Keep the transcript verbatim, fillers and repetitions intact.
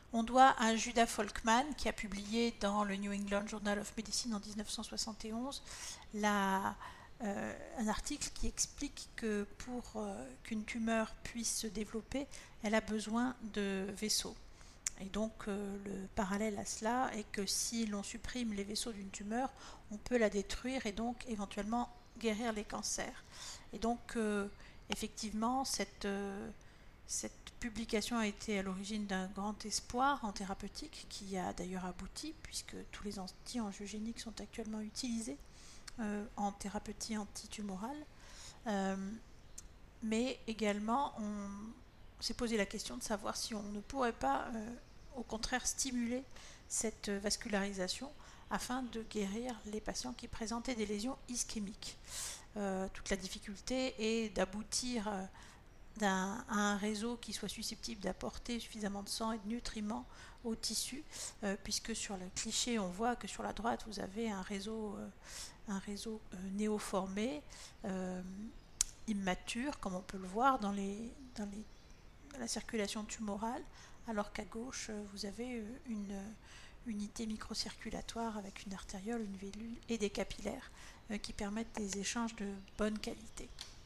On doit à Judah Folkman, qui a publié dans le New England Journal of Medicine en mille neuf cent soixante et onze la, euh, un article qui explique que pour euh, qu'une tumeur puisse se développer, elle a besoin de vaisseaux. Et donc euh, le parallèle à cela est que si l'on supprime les vaisseaux d'une tumeur, on peut la détruire et donc éventuellement guérir les cancers. Et donc euh, effectivement, cette, euh, cette publication a été à l'origine d'un grand espoir en thérapeutique qui a d'ailleurs abouti puisque tous les anti-angiogéniques sont actuellement utilisés euh, en thérapeutie antitumorale. Euh, mais également, on s'est posé la question de savoir si on ne pourrait pas, euh, au contraire, stimuler cette vascularisation afin de guérir les patients qui présentaient des lésions ischémiques. Euh, toute la difficulté est d'aboutir euh, d'un, à un réseau qui soit susceptible d'apporter suffisamment de sang et de nutriments au tissu, euh, puisque sur le cliché, on voit que sur la droite, vous avez un réseau, euh, un réseau euh, néoformé, euh, immature, comme on peut le voir dans, les, dans, les, dans la circulation tumorale, alors qu'à gauche, vous avez une unité microcirculatoire avec une artériole, une vélule et des capillaires euh, qui permettent des échanges de bonne qualité.